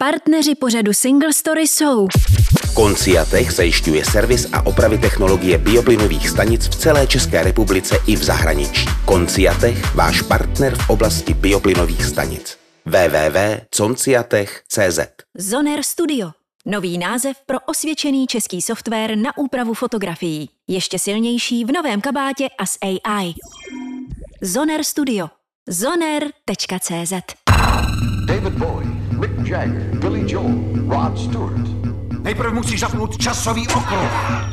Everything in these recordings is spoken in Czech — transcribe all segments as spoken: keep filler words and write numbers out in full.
Partneři pořadu Single Story jsou Conciatech zajišťuje servis a opravy technologie bioplynových stanic v celé České republice i v zahraničí. Conciatech, váš partner v oblasti bioplynových stanic. w w w tečka conciatech tečka c z Zoner Studio. Nový název pro osvědčený český software na úpravu fotografií. Ještě silnější v novém kabátě a s A I. Zoner Studio. zoner tečka c z David Bowie, Mick Jagger, Billy Joel, Rod Stewart. Nejprve musíš zapnout časový okruh.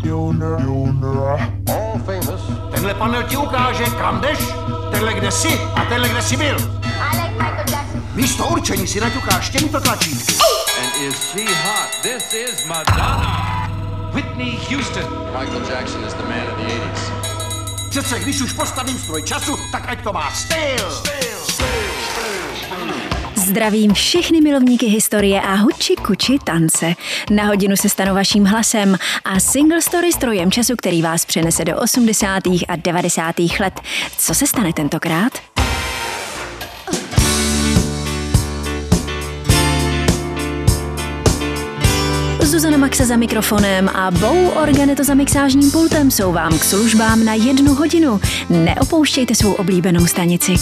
All famous. Tenhle panel ti ukáže, kam jdeš, tenhle kde jsi a tenhle kde jsi byl. I like Michael Jackson. Místo určení si naťukáš těmito tlačítky. And is she hot? This is Madonna. Whitney Houston. Michael Jackson is the man of the eighties. Přece když už postavím stroj času, tak ať to má styl. Styl, styl, styl. Zdravím všechny milovníky historie a huči kuči tance. Na hodinu se stanu vaším hlasem a Single Story strojem času, který vás přenese do osmdesátých a devadesátých let. Co se stane tentokrát? Zuzana Maxa za mikrofonem a Bou Organeto za mixážním pultem jsou vám k službám na jednu hodinu. Neopouštějte svou oblíbenou stanici.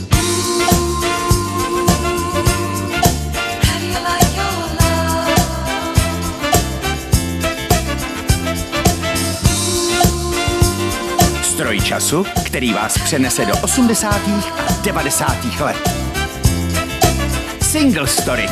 Stroj času, který vás přenese do osmdesátých a devadesátých let. Single Story.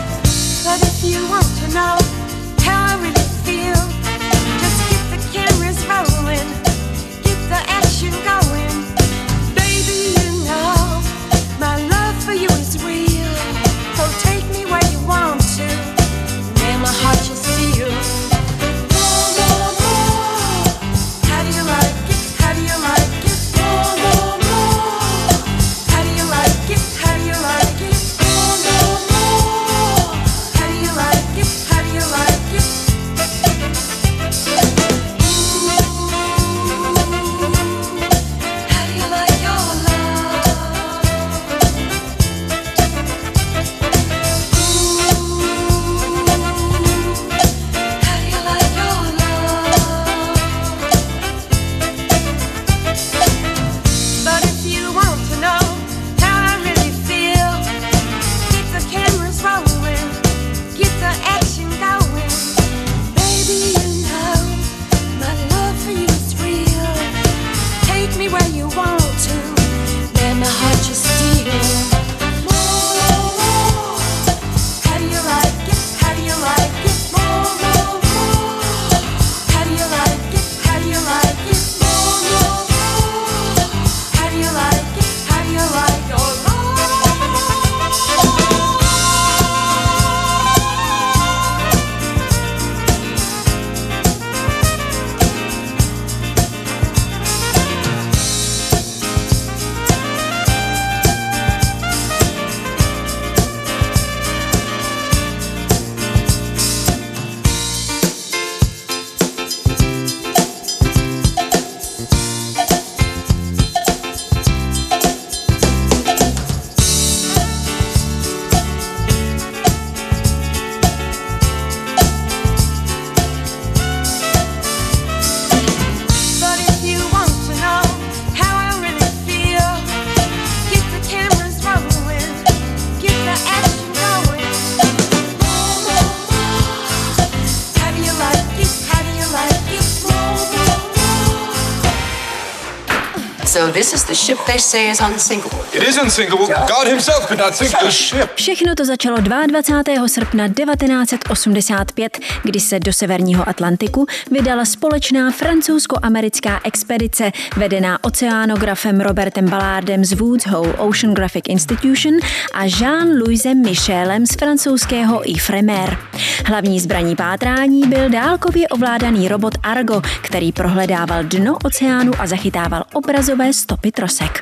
So this is the ship they say is unsinkable. It is unsinkable. God himself could not sink this ship. Všechno to začalo dvacátého druhého srpna devatenáct set osmdesát pět, kdy se do severního Atlantiku vydala společná francouzsko-americká expedice vedená oceánografem Robertem Ballardem z Woods Hole Oceanographic Institution a Jean-Louisem Michelem z francouzského Ifremer. Hlavní zbraní pátrání byl dálkově ovládaný robot Argo, který prohledával dno oceánu a zachytával obrazové stopy trosek.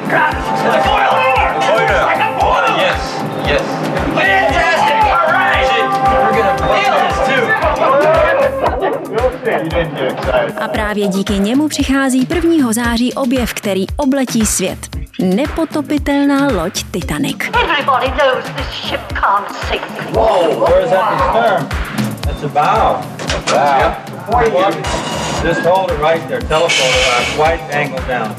A právě díky němu přichází prvního září objev, který obletí svět. nepotopitelná loď Titanic. Everybody knows this ship can't sink. Whoa, where's that stern? That's a bow. A bow? Just hold it right there. Telephoto uh, wide angle down.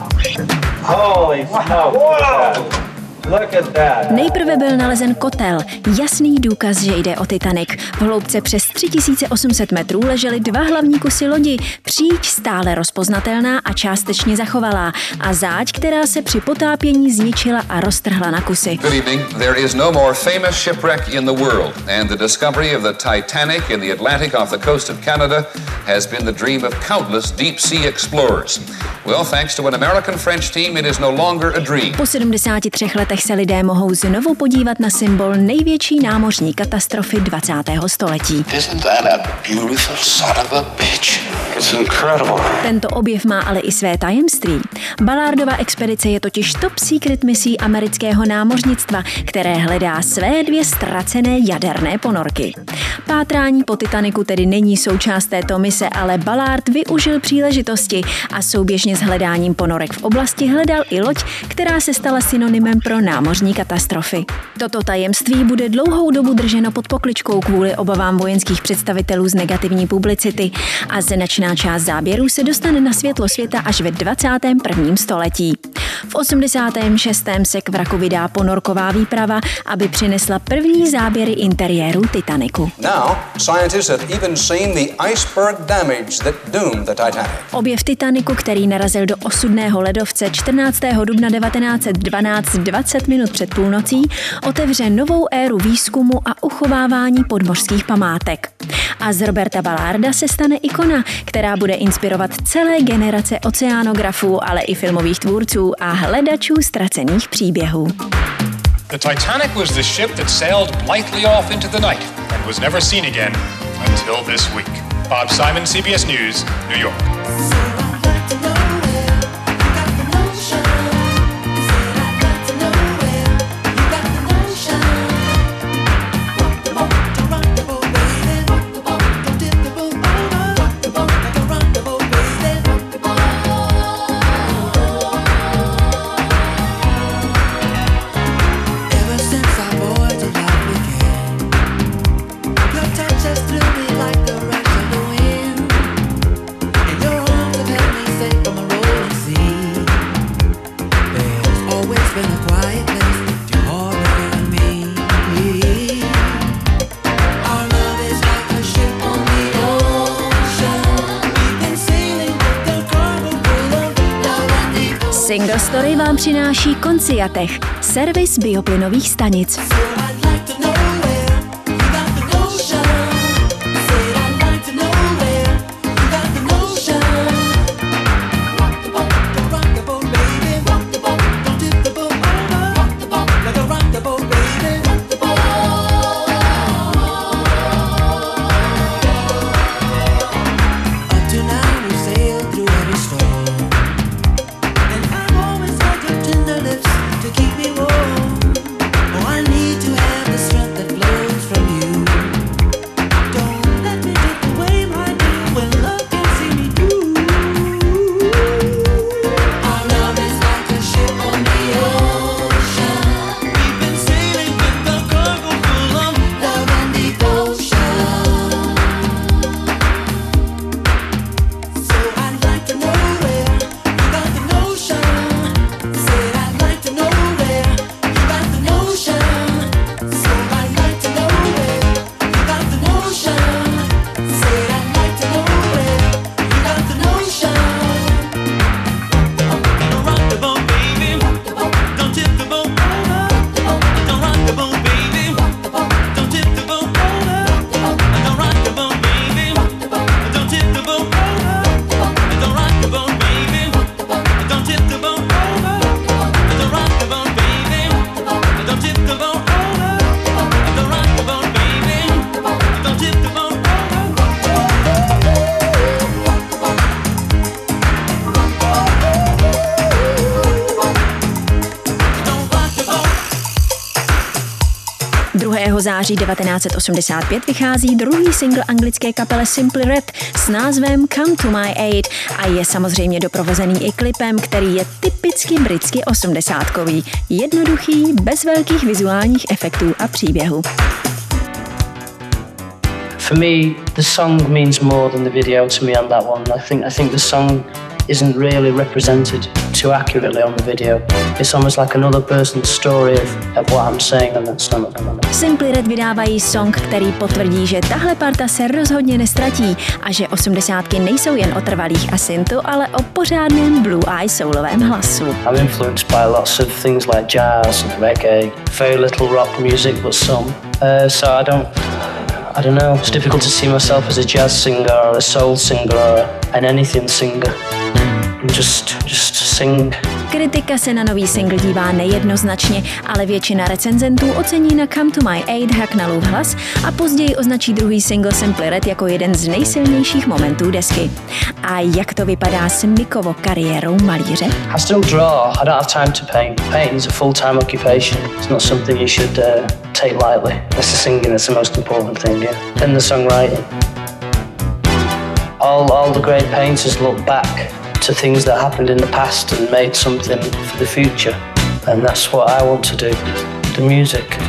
Holy smoke. Look at that. Nejprve byl nalezen kotel, jasný důkaz, že jde o Titanic. V hloubce přes tři tisíce osm set metrů ležely dva hlavní kusy lodi, příď stále rozpoznatelná a částečně zachovalá a záď, která se při potápění zničila a roztrhla na kusy. Good evening. There is no more famous shipwreck in the world, and the discovery of the Titanic in the Atlantic off the coast of Canada has been the dream of countless deep-sea explorers. Well, thanks to an American-French team, it is no longer a dream. Po sedmdesáti třech letech se lidé mohou znovu podívat na symbol největší námořní katastrofy dvacátého století. Isn't that a beautiful son of a bitch? It's incredible. Tento objev má ale i své tajemství. Ballardova expedice je totiž top secret misí amerického námořnictva, které hledá své dvě ztracené jaderné ponorky. Pátrání po Titaniku tedy není součást této mise, ale Ballard využil příležitosti a souběžně s hledáním ponorek v oblasti hledal i loď, která se stala synonymem pro námořní katastrofy. Toto tajemství bude dlouhou dobu drženo pod pokličkou kvůli obavám vojenských představitelů z negativní publicity a značná část záběrů se dostane na světlo světa až ve dvacátém prvním století. V osmdesátém šestém se k vraku vydá ponorková výprava, aby přinesla první záběry interiéru Titaniku. Now, scientists have even seen the iceberg damage that doomed the Titanic. Objev Titaniku, který narazil do osudného ledovce čtrnáctého dubna devatenáct set dvanáct dvacet minut před půlnocí, otevře novou éru výzkumu a uchovávání podmořských památek. A z Roberta Ballarda se stane ikona, která bude inspirovat celé generace oceánografů, ale i filmových tvůrců a hledačů ztracených příběhů. The Titanic was the ship that sailed blithely off into the night and was never seen again until this week. Bob Simon, C B S News, New York. Single Story vám přináší Conciatech, servis bioplynových stanic. Don't tip the boat. třináctého září devatenáct set osmdesát pět vychází druhý singl anglické kapele Simply Red s názvem Come to My Aid a je samozřejmě doprovozený i klipem, který je typicky britsky osmdesátkový, jednoduchý, bez velkých vizuálních efektů a příběhu. For me, the song means more than the video to me on that one. I think I think the song isn't really represented too accurately on the video. It's almost like another person's story of, of what I'm saying and that's not what. Simply Red vydávají song, který potvrdí, že tahle parta se rozhodně nestratí a že osmdesátky nejsou jen o trvalých a syntu, ale o pořádném blue eye soulovém hlasu. I'm influenced by lots of things like jazz and reggae, very little rock music but some. Uh, so I don't I don't know, it's difficult to see myself as a jazz singer or a soul singer or an anything singer. Just, just sing. Kritika se na nový single dívá nejednoznačně, ale většina recenzentů ocení na Come to My Aid Hacknellův hlas a později označí druhý single Simply Red jako jeden z nejsilnějších momentů desky. A jak to vypadá s Mickovo kariérou malíře? I still draw. I don't have time to paint. Painting is a full-time occupation. It's not something you should uh, take lightly. That's the singing that's the most important thing, yeah. And the songwriting. All, all the great painters look back to things that happened in the past and made something for the future. And that's what I want to do, the music.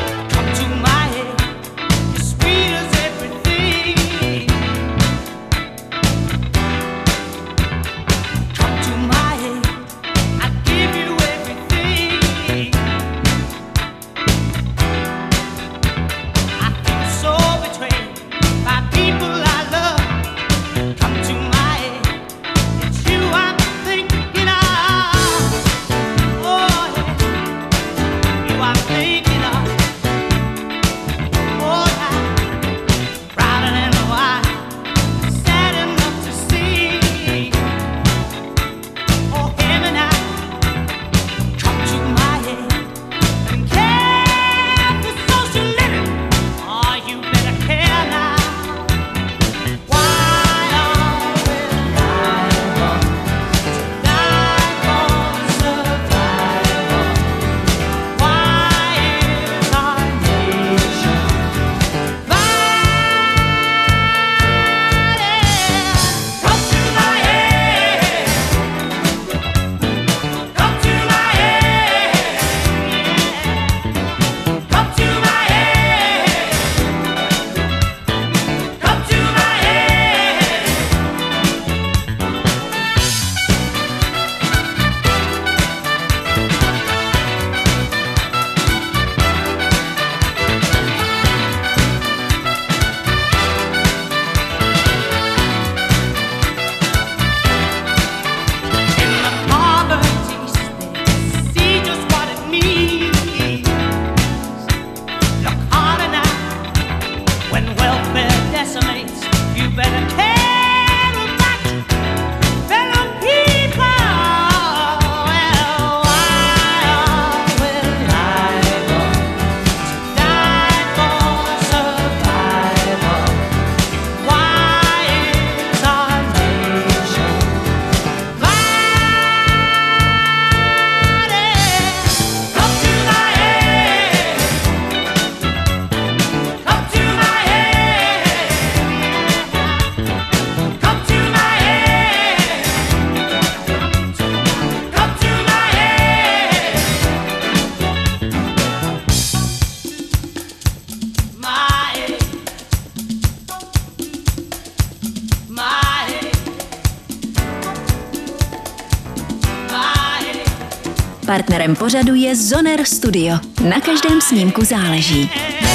Partnerem pořadu je Zoner Studio. Na každém snímku záleží.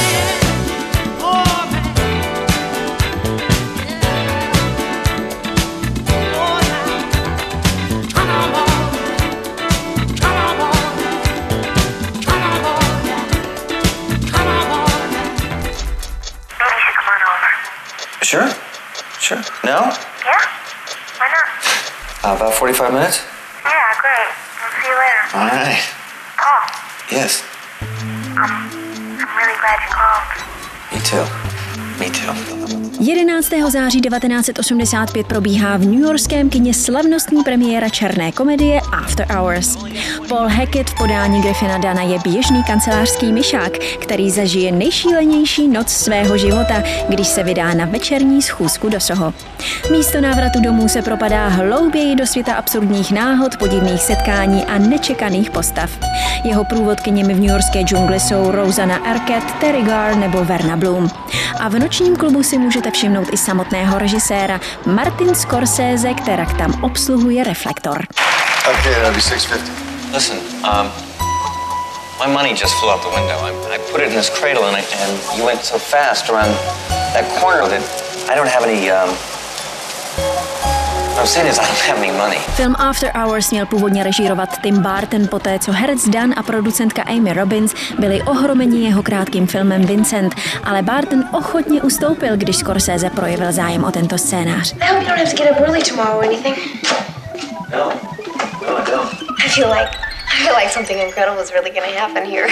Sure, sure. No? Yeah? Why not? Uh, about forty-five minutes? Yeah, great. I'll see you later. All right. Paul, Yes. um, I'm really glad you called. Me too. Me jedenáctého září devatenáct set osmdesát pět probíhá v newyorském kině slavnostní premiéra černé komedie After Hours. Paul Hackett v podání Griffina Dunna je běžný kancelářský myšák, který zažije nejšílenější noc svého života, když se vydá na večerní schůzku do Soho. Místo návratu domů se propadá hlouběji do světa absurdních náhod, podivných setkání a nečekaných postav. Jeho průvodkyněmi v newyorské džungli jsou Rosanna Arquette, Terry Garr nebo Verna Bloom. A v nočním klubu si můžete všimnout i samotného režiséra Martin Scorsese, která tam obsluhuje reflektor. Okay, that'll be six fifty. Listen, um, my money just flew out the window. I, I put it in this cradle and, I, and you went so fast around that corner that I don't have any, um, what I'm saying is I don't have any money. Film After Hours měl původně režírovat Tim Burton, poté co herec Dan a producentka Amy Robbins byli ohromeni jeho krátkým filmem Vincent, ale Burton ochotně ustoupil, když Scorsese projevil zájem o tento scénář. I hope you don't have to get up early tomorrow or anything. No, no, I don't. I feel like I feel like something incredible is really going to happen here.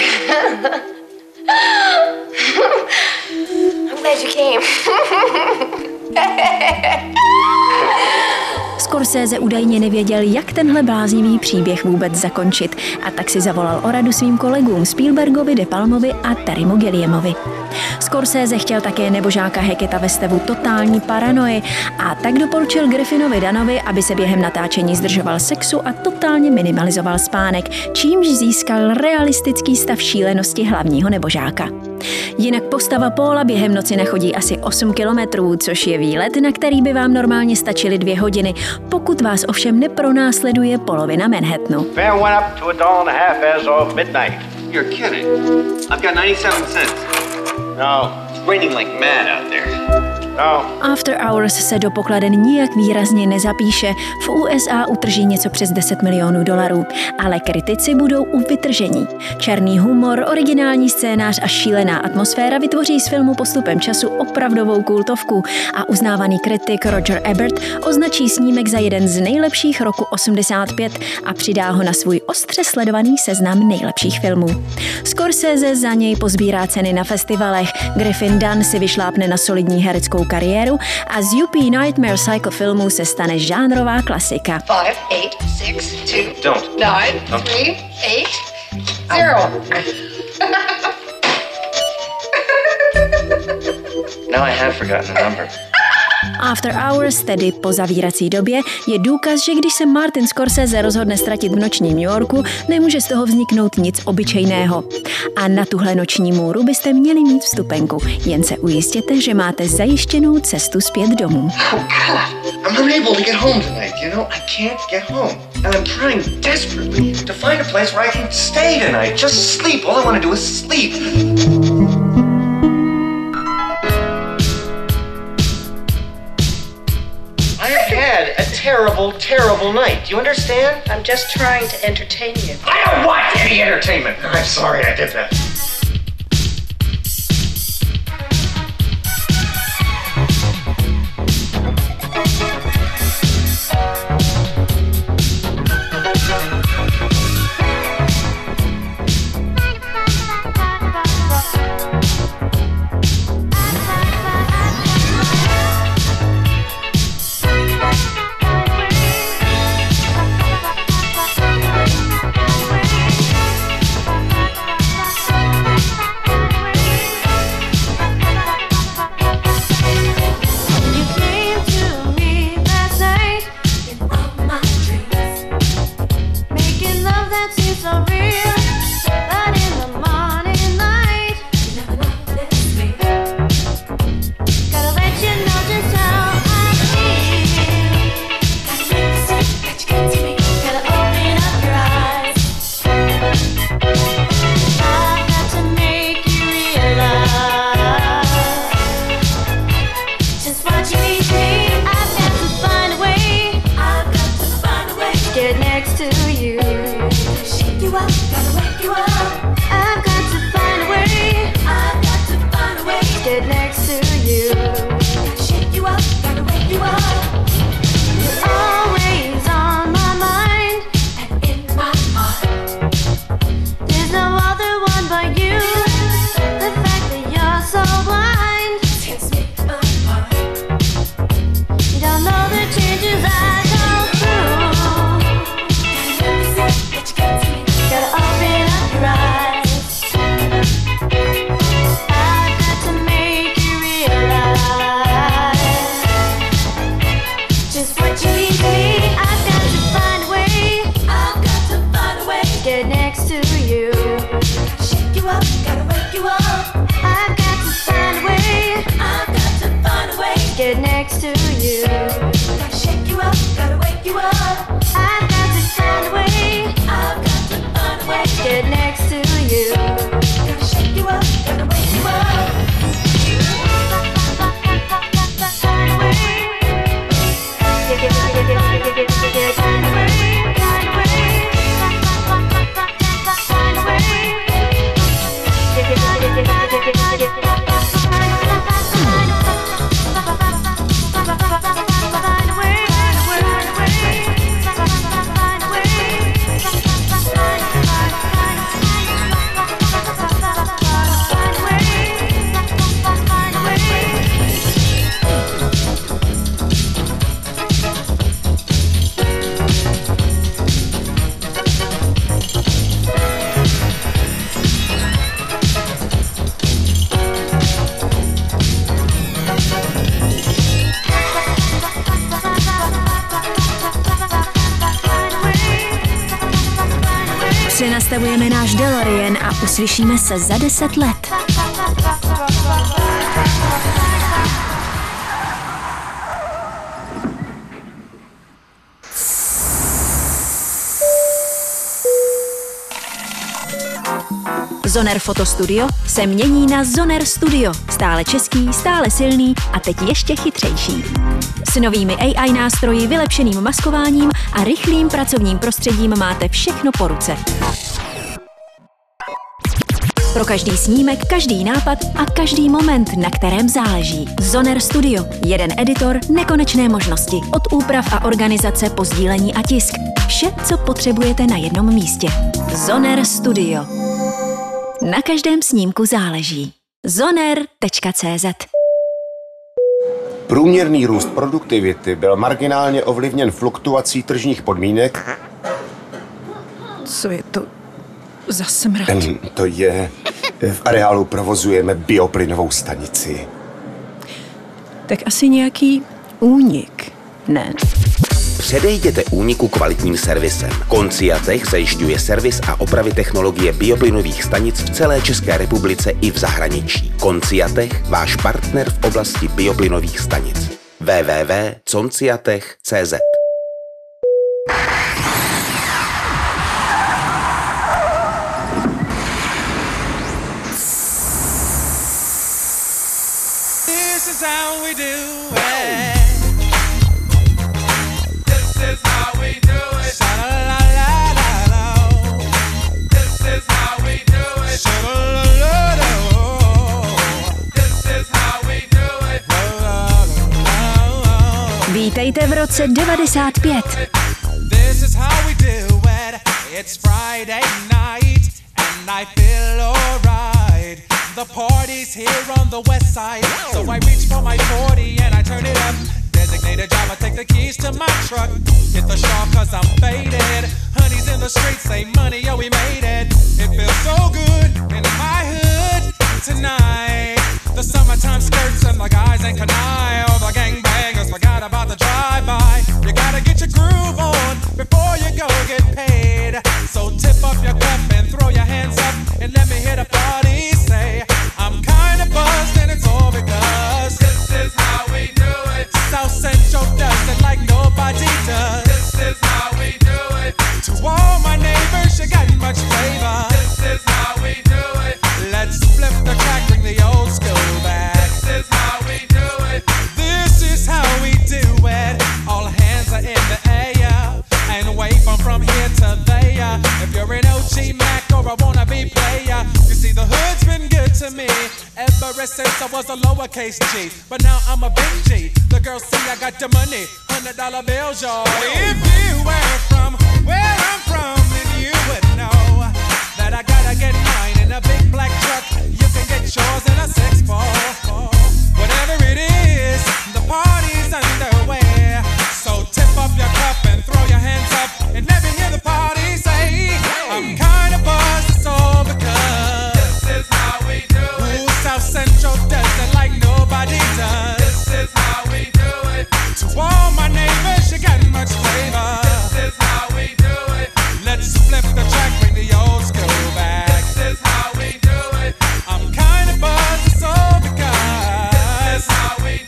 I'm glad you came. Scorsese údajně nevěděl, jak tenhle bláznivý příběh vůbec zakončit, a tak si zavolal o radu svým kolegům Spielbergovi, De Palmovi a Terrymu Gilliemovi. Scorsese chtěl také nebožáka Hacketta ve stavu totální paranoji a tak doporučil Griffinovi Dunnovi, aby se během natáčení zdržoval sexu a totálně minimalizoval spánek, čímž získal realistický stav šílenosti hlavního nebožáka. Jinak postava Paula během noci nachodí asi osm kilometrů, což je výlet, na který by vám normálně stačily dvě hodiny, pokud vás ovšem nepronásleduje polovina Manhattanu. Fare went up to a dollar and a half as of midnight. You're kidding. I've got ninety-seven cents. No. It's raining like mad out there. No. After Hours se do pokladen nijak výrazně nezapíše, v U S A utrží něco přes deset milionů dolarů, ale kritici budou u vytržení. Černý humor, originální scénář a šílená atmosféra vytvoří z filmu postupem času opravdovou kultovku a uznávaný kritik Roger Ebert označí snímek za jeden z nejlepších roku osmdesát pět a přidá ho na svůj ostře sledovaný seznam nejlepších filmů. Scorsese za něj pozbírá ceny na festivalech, Griffin Dunn si vyšlápne na solidní hereckou kariéru a z U P Nightmare Cycle filmů se stane žánrová klasika. Five, eight, six, two, Don't. nine, Don't. three, eight, zero. Now I have forgotten the number. After Hours, tedy po zavírací době, je důkaz, že když se Martin Scorsese rozhodne ztratit v nočním New Yorku, nemůže z toho vzniknout nic obyčejného. A na tuhle noční můru byste měli mít vstupenku. Jen se ujistěte, že máte zajištěnou cestu zpět domů. Oh God, I'm unable to get home tonight. You know, I can't get home, and I'm trying desperately to find a place where I can stay tonight. Just sleep. All I want to do is sleep. A terrible, terrible night. You understand? I'm just trying to entertain you. I don't want any entertainment. I'm sorry I did that. get next to you. Gotta shake you up, gotta wake you up. I've got to find a way, I've got to find a way to get next to you. Gotta shake you up, gotta wake you up. Find a way, get, get, get, get, get, get, get, get, find a way, find a way, find a way, get, get, get, get, get, get, get, get, get. Přenastavujeme náš DeLorean a uslyšíme se za deset let. Zoner Fotostudio se mění na Zoner Studio. Stále český, stále silný a teď ještě chytřejší. S novými A I nástroji, vylepšeným maskováním a rychlým pracovním prostředím máte všechno po ruce. Pro každý snímek, každý nápad a každý moment, na kterém záleží. Zoner Studio. Jeden editor, nekonečné možnosti. Od úprav a organizace po sdílení a tisk. Vše, co potřebujete na jednom místě. Zoner Studio. Na každém snímku záleží. zoner tečka cé zet. Průměrný růst produktivity byl marginálně ovlivněn fluktuací tržních podmínek. Co je to za smrad? To je... V areálu provozujeme bioplynovou stanici. Tak asi nějaký únik, ne? Předejděte úniku kvalitním servisem. Conciatech zajišťuje servis a opravy technologie bioplynových stanic v celé České republice i v zahraničí. Conciatech, váš partner v oblasti bioplynových stanic. w w w tečka conciatech tečka cé zet. This is how we do it. This is how we do it. Sha-la-la-la-la-la. This is how we do it. Sha-la-la-la-la. This is how we do it. Vítejte v roce devadesát pět. This is how we do it. It's Friday night and I feel alright. The party's here on the west side, so I reach for my forty and I turn it up. Designated driver, take the keys to my truck. Hit the shop cause I'm faded. Honey's in the streets, say money, yo, we made it. It feels so good in my hood tonight. The summertime skirts and the guys ain't canine. All the gangbangers forgot about the drive-by. You gotta get your groove on before you go get paid. So tip up your cup and throw your hands up and let me hear the party say, I'm kinda buzzed and it's all because this is how we do it. South Central does it like nobody does. This is how we do it. To all my neighbors, you got much flavor. This is how we do it. Let's flip the track, bring the old school back. This is how we do it. This is how we do it. All hands are in the air and wave them from here to there. If you're an O G Mac or a wannabe player, you see the hood's been good to me ever since I was a lowercase G. But now I'm a big G. The girls see I got the money, hundred dollar bills, y'all. If you were from where I'm from, then you would know that I gotta get mine in a big black truck. You can get yours in a six four. Whatever it is, the party's underway. So tip up your cup and throw your hands up and let me hear the party say, I'm kinda buzzed, it's all because this is how we do it. Ooh, South Central does it like nobody does. This is how we do it. To all my neighbors, you got much flavor. This is how we do it. Let's flip the track, bring the old school back. This is how we do it. I'm kinda buzzed, it's all because this is how we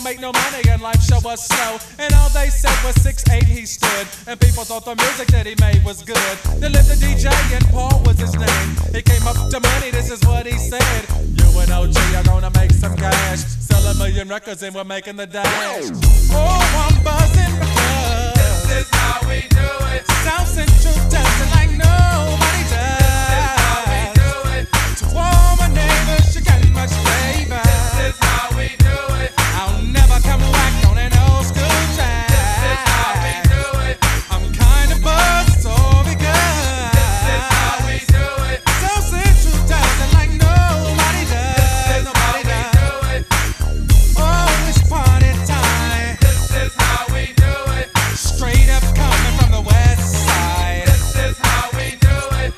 make no money and life show was slow. And all they said was six eight he stood. And people thought the music that he made was good. They lived the D J and Paul was his name. He came up to money, this is what he said. You and O G are gonna make some cash. Sell a million records and we're making the dash. Oh, I'm buzzing because this is how we do it. South Central does it like nobody does. This is how we do it. To all my neighbors, you got much flavor. This is how we do it. I'll never come back on an old school track. This is how we do it. I'm kind of buzzed, it's all because this is how we do it. South Central does it like nobody does. This is nobody how does. We do it. Oh, it's party time. This is how we do it. Straight up coming from the west side. This is how we do it.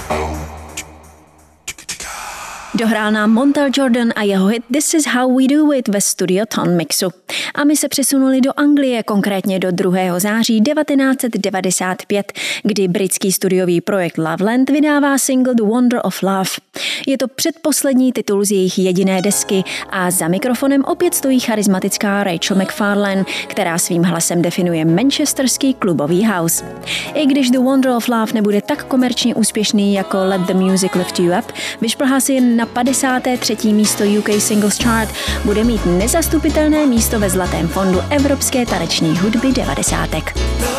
Dohrál nám Montel Jordan a jeho hit This is how we do it ve Studio Ton mixu. A my se přesunuli do Anglie, konkrétně do druhého září devatenáct set devadesát pět, kdy britský studiový projekt Loveland vydává single The Wonder of Love. Je to předposlední titul z jejich jediné desky a za mikrofonem opět stojí charismatická Rachel McFarlane, která svým hlasem definuje manchesterský klubový house. I když The Wonder of Love nebude tak komerčně úspěšný jako Let the Music Lift You Up, vyšplhá si jen na padesátém třetím místo U K Singles Chart, bude mít nezastupitelné místo ve Zlatém fondu evropské taneční hudby devadesátek.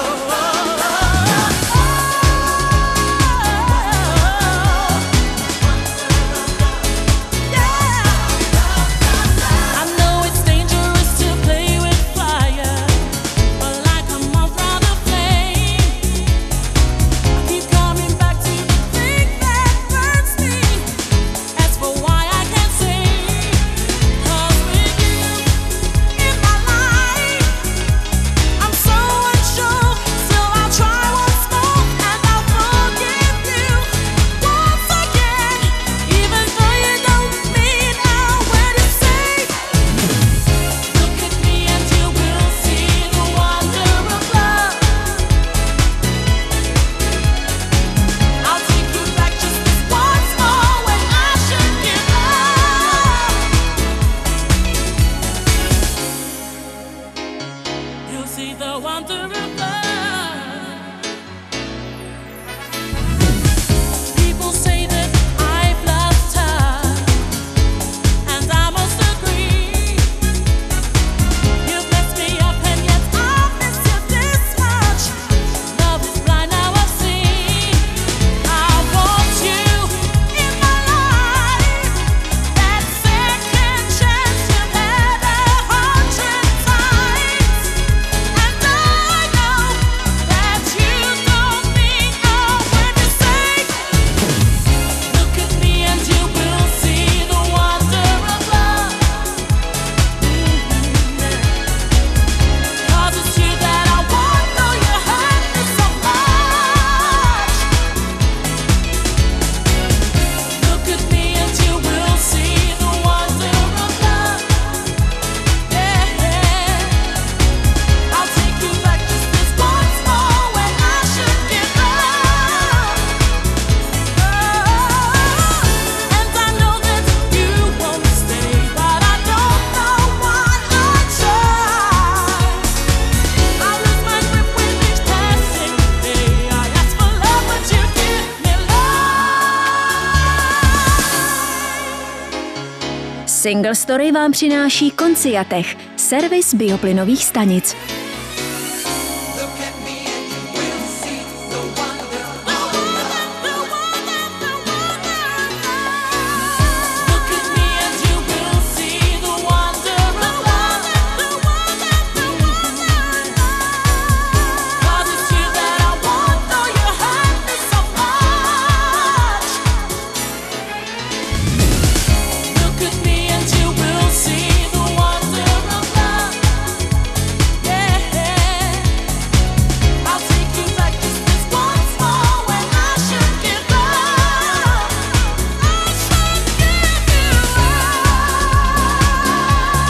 Single Story vám přináší Konciatech, servis bioplynových stanic.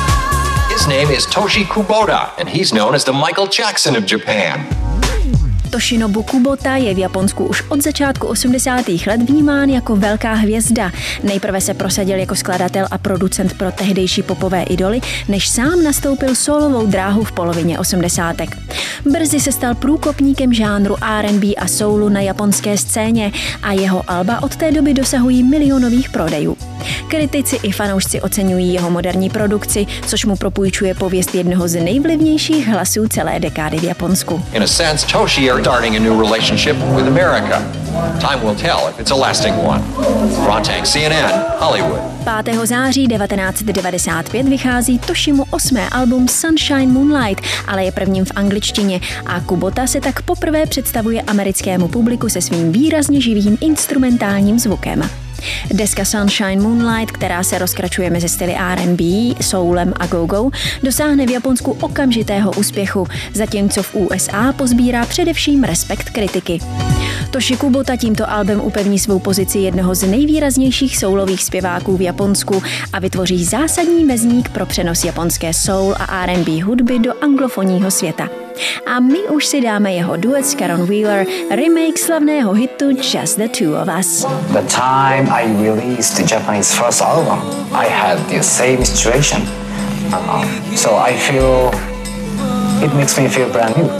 Is Toshi Kubota, and he's known as the Michael Jackson of Japan. Toshinobu Kubota je v Japonsku už od začátku osmdesátých let vnímán jako velká hvězda. Nejprve se prosadil jako skladatel a producent pro tehdejší popové idoly, než sám nastoupil solovou dráhu v polovině osmdesátek. Brzy se stal průkopníkem žánru R and B a soulu na japonské scéně a jeho alba od té doby dosahují milionových prodejů. Kritici i fanoušci oceňují jeho moderní produkci, což mu propůjčuje pověst jednoho z nejvlivnějších hlasů celé dekády v Japonsku. In a sense, Toshi are starting a new relationship with America. Time will tell if it's a lasting one. Ron Tang, C N N, Hollywood. pátého září devatenáct set devadesát pět vychází Toshimu osmé album Sunshine Moonlight, ale je prvním v angličtině a Kubota se tak poprvé představuje americkému publiku se svým výrazně živým instrumentálním zvukem. Deska Sunshine Moonlight, která se rozkračuje mezi styly R and B, soulem a go-go, dosáhne v Japonsku okamžitého úspěchu, zatímco v U S A pozbírá především respekt kritiky. Toshi Kubota tímto albem upevní svou pozici jednoho z nejvýraznějších soulových zpěváků v Japonsku a vytvoří zásadní mezník pro přenos japonské soul a R and B hudby do anglofonního světa. A my už si dáme jeho duet s Caron Wheeler, remake slavného hitu Just the Two of Us. The time I released the Japanese first album, I had the same situation. Uh, so I feel, it makes me feel brand new.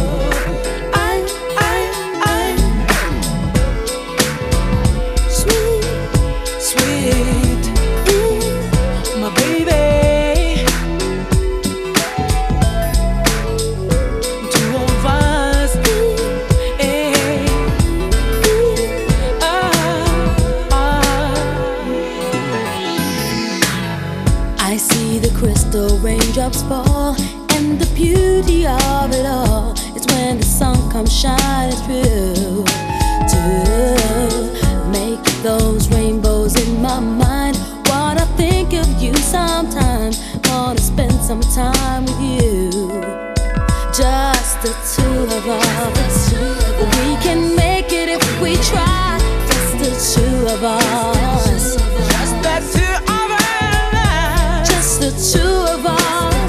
Raindrops fall, and the beauty of it all is when the sun comes shining through to make those rainbows in my mind. Wanna think of you sometimes, wanna spend some time with you. Just the two of us, we can make it if we try. Just the two of us, just the two of us, just the two of us.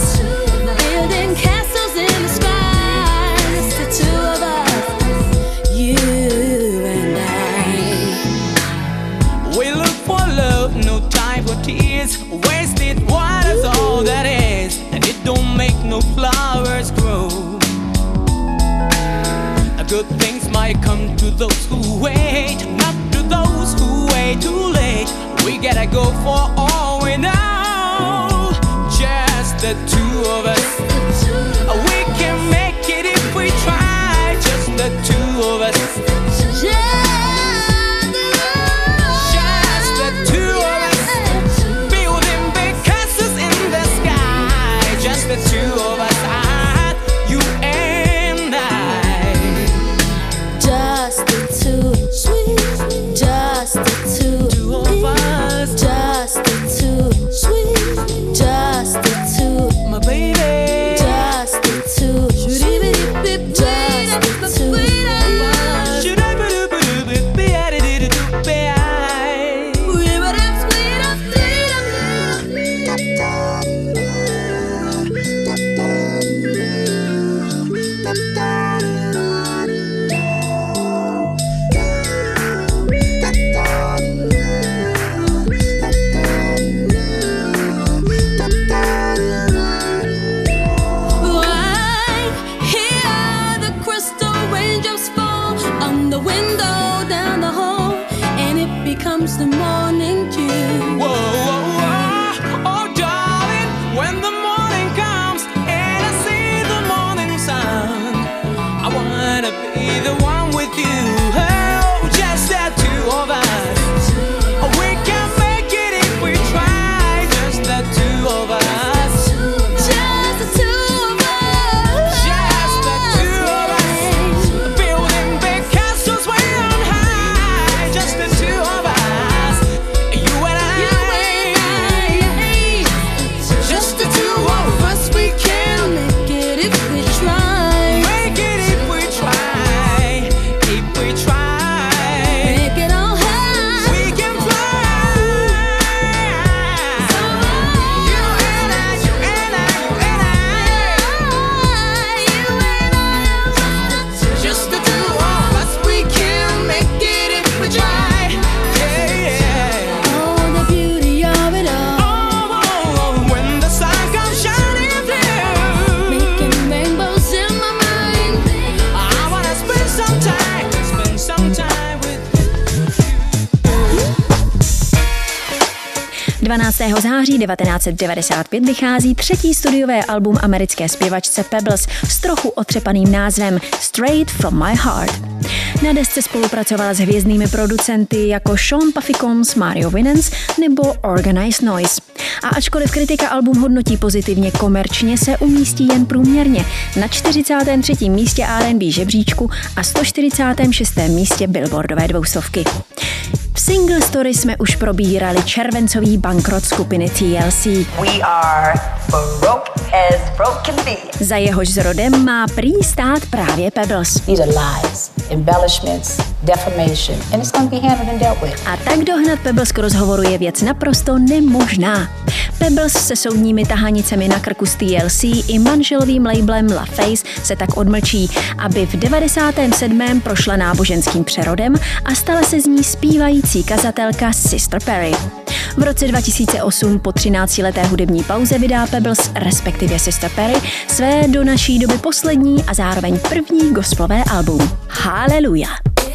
Tears, wasted water's all that is, and it don't make no flowers grow. Good things might come to those who wait, not to those who wait too late. We gotta go for all we know. Just the two of us. We can make it if we try. Just the two of us. The two of us, I, you and I. Just the two, sweet. Just the two, two of us. Just the two, sweet. Just the two, my baby. dvanáctého září devatenáct set devadesát pět vychází třetí studiové album americké zpěvačce Pebbles s trochu otřepaným názvem Straight from my heart. Na desce spolupracovala s hvězdnými producenty jako Sean Puffy Combs, Mario Winans nebo Organized Noise. A ačkoliv kritika album hodnotí pozitivně, komerčně se umístí jen průměrně na čtyřicátém třetím místě R and B žebříčku a sto čtyřicátém šestém místě Billboardové dvoustovky. V Single Story jsme už probírali červencový bankrot skupiny T L C. We are broke as broke can be. Za jehož zrodem má prý stát právě Pebbles. These are lies, embellishments, defamation, and it's going to be handled and dealt with. A tak dohnat Pebbles k rozhovoru je věc naprosto nemožná. Pebbles se soudními tahanicemi na krku z T L C i manželovým labelem LaFace se tak odmlčí, aby v devadesátém sedmém prošla náboženským přerodem a stala se z ní zpívající kazatelka Sister Perry. V roce dva tisíce osm po třináctileté hudební pauze vydá Pebbles, respektive Sister Perry, své do naší doby poslední a zároveň první gospelové album. Haleluja!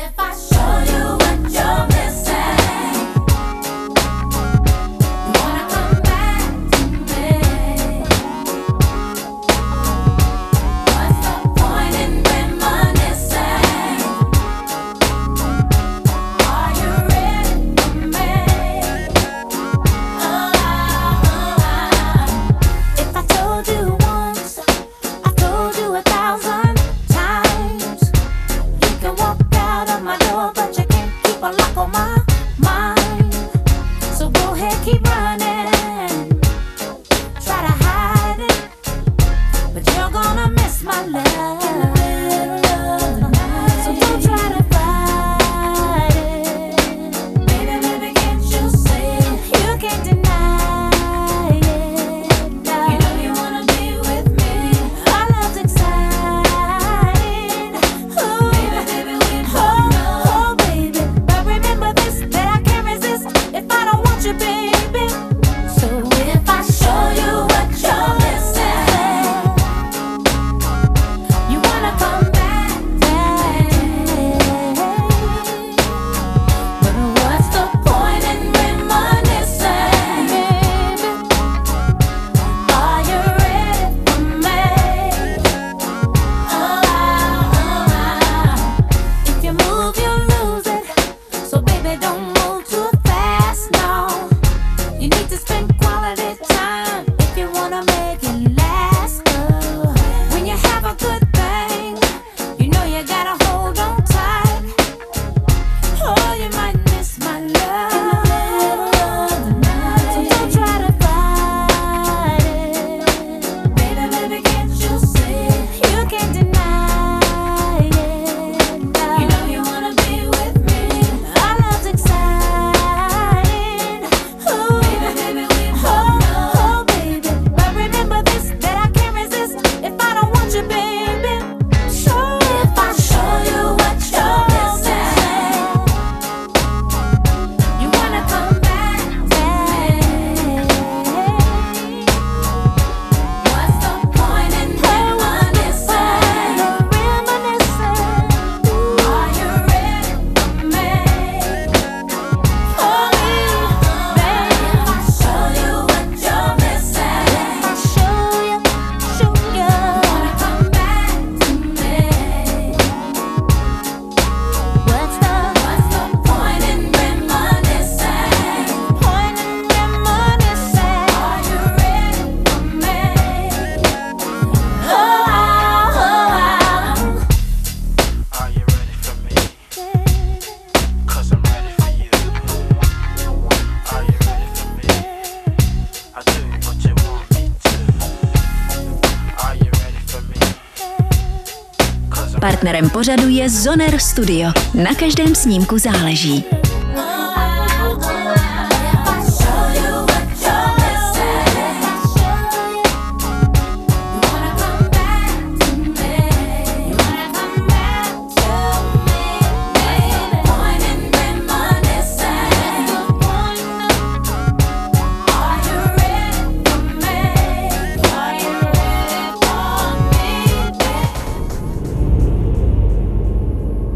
Partnerem pořadu je Zoner Studio. Na každém snímku záleží.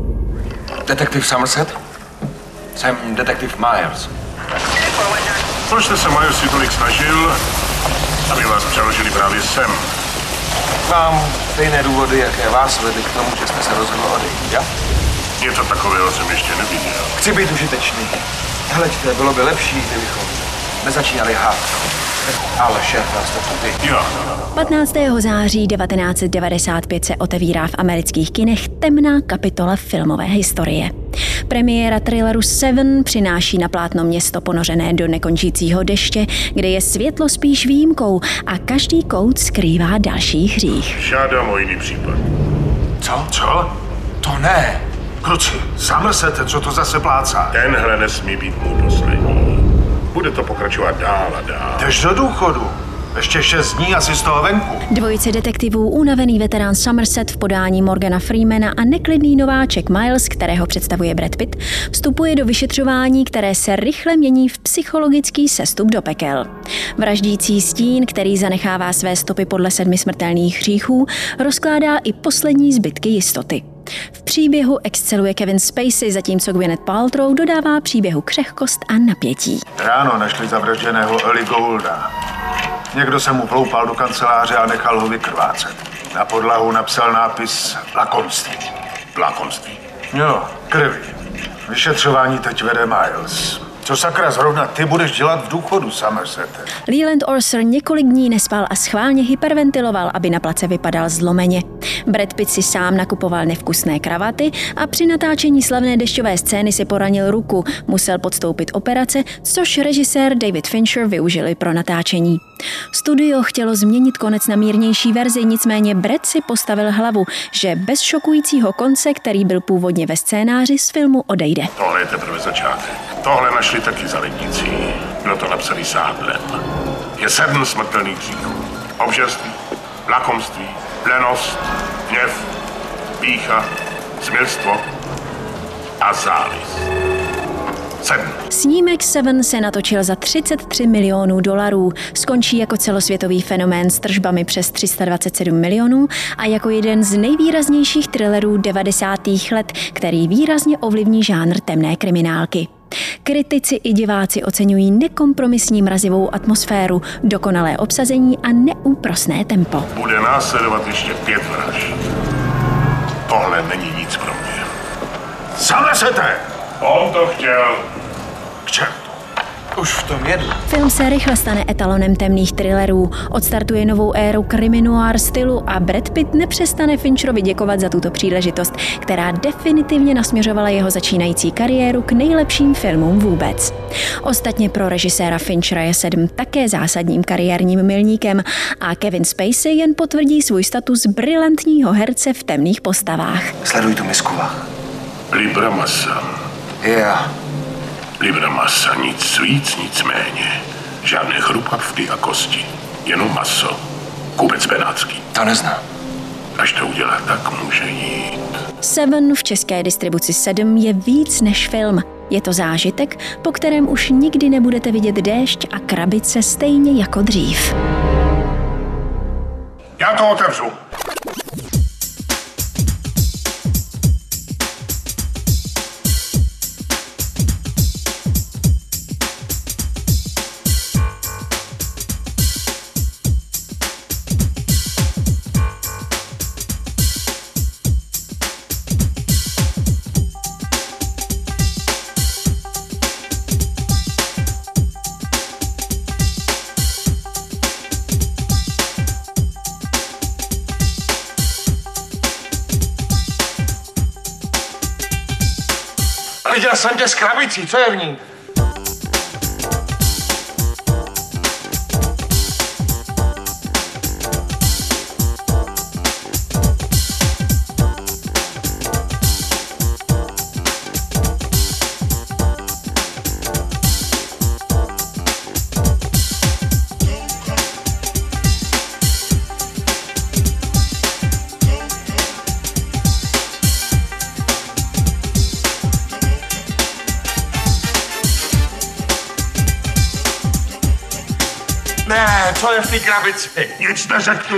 Detektiv Somerset? Jsem detektiv Myers. Proč jste se, Milesi, tolik snažil, aby vás přeložili právě sem? Mám stejné důvody, jaké vás vedly k tomu, že jste se rozhodl odejít, ja? Něco takového jsem ještě neviděl. Chci být užitečný. Hleďte, bylo by lepší, kdybychom nezačínali hádku. Ale šéf, nás to tu Jo. patnáctého září devatenáct set devadesát pět se otevírá v amerických kinech temná kapitola filmové historie. Premiéra thrilleru Seven přináší na plátno město ponořené do nekončícího deště, kde je světlo spíš výjimkou a každý kout skrývá další hřích. Žádám o jiný případ. Co? Co? To ne. Kluci, Somersete, co to zase plácá? Tenhle nesmí být můj poslední. Bude to pokračovat dál a dál. Jdeš do důchodu. Ještě šest dní asi z toho venku. Dvojice detektivů, unavený veterán Somerset v podání Morgana Freemana a neklidný nováček Miles, kterého představuje Brad Pitt, vstupuje do vyšetřování, které se rychle mění v psychologický sestup do pekel. Vraždící stín, který zanechává své stopy podle sedmi smrtelných hříchů, rozkládá i poslední zbytky jistoty. V příběhu exceluje Kevin Spacey, zatímco Gwyneth Paltrow dodává příběhu křehkost a napětí. Ráno našli zavražděného Eli Goulda. Někdo se mu vloupal do kanceláře a nechal ho vykrvácet. Na podlahu napsal nápis lakomství. Lakomství? Jo, krvi. Vyšetřování teď vede Miles. Co sakra zrovna ty budeš dělat v důchodu, Somersete? Leland Orser několik dní nespal a schválně hyperventiloval, aby na place vypadal zlomeně. Brad Pitt si sám nakupoval nevkusné kravaty a při natáčení slavné dešťové scény si poranil ruku, musel podstoupit operace, což režisér David Fincher využili pro natáčení. Studio chtělo změnit konec na mírnější verzi, nicméně Brad si postavil hlavu, že bez šokujícího konce, který byl původně ve scénáři, z filmu odejde. Tohle je teprve začátek. Tohle našli taky za lednicí. Bylo to napsaný sádlem. Je sedm smrtelných hříchů. Obžerství, lakomství, lenost, hněv, pýcha, smilstvo a zálist. Sedm. Snímek Seven se natočil za třicet tři milionů dolarů, skončí jako celosvětový fenomén s tržbami přes tři sta dvacet sedm milionů a jako jeden z nejvýraznějších thrillerů devadesátých let, který výrazně ovlivní žánr temné kriminálky. Kritici i diváci oceňují nekompromisní mrazivou atmosféru, dokonalé obsazení a neúprosné tempo. Bude následovat ještě pět vražd. Tohle není nic pro mě. Somersete! On to chtěl. K čertu. Už v tom jedu. Film se rychle stane etalonem temných thrillerů, odstartuje novou éru krimi-noir stylu a Brad Pitt nepřestane Fincherovi děkovat za tuto příležitost, která definitivně nasměřovala jeho začínající kariéru k nejlepším filmům vůbec. Ostatně pro režiséra Finchera je Sedm také zásadním kariérním milníkem a Kevin Spacey jen potvrdí svůj status brilantního herce v temných postavách. Sleduj tu misku. Libra masa. Yeah. Libra masa, nic víc, nic méně. Žádné chrupavky a kosti. Jenom maso. Kubec benátský. To neznám. Až to udělá, tak může jít. Seven v české distribuci sedm je víc než film. Je to zážitek, po kterém už nikdy nebudete vidět déšť a krabice stejně jako dřív. Já to otevřu. Viděl jsem tě s krabicí, co je v ní? Ne, co je v té krabici? Nic neřeknu.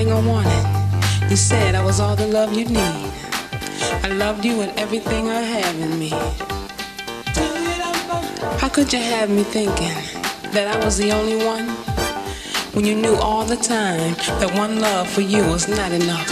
everything I wanted. You said I was all the love you need. I loved you and everything I have in me. How could you have me thinking that I was the only one, when you knew all the time that one love for you was not enough?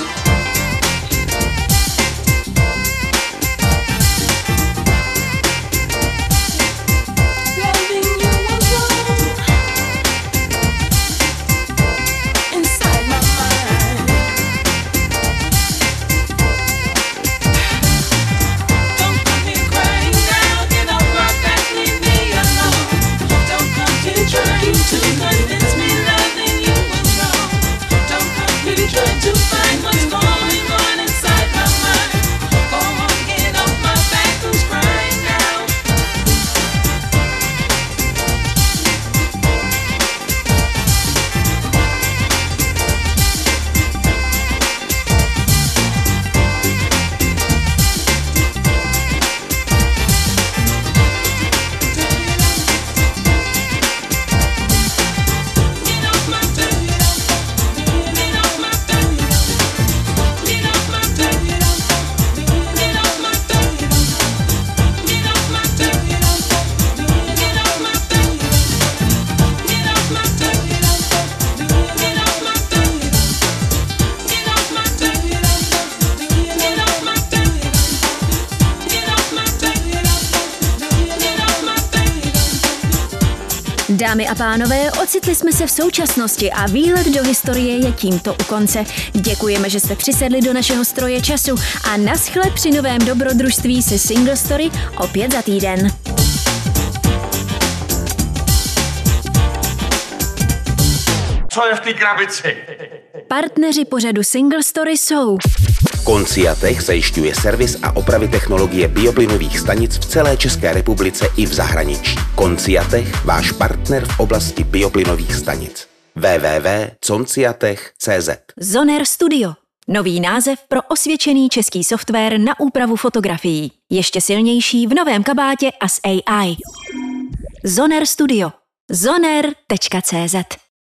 Dámy a pánové, ocitli jsme se v současnosti a výlet do historie je tímto u konce. Děkujeme, že jste přisedli do našeho stroje času a naschle při novém dobrodružství se Single Story opět za týden. Co je v té krabici? Partneři pořadu Single Story jsou Conciatech zajišťuje servis a opravy technologie bioplynových stanic v celé České republice i v zahraničí. Conciatech, váš partner v oblasti bioplynových stanic. w w w tečka conciatech tečka c z Zoner Studio. Nový název pro osvědčený český software na úpravu fotografií. Ještě silnější v novém kabátě a s A I. Zoner Studio. zoner tečka c z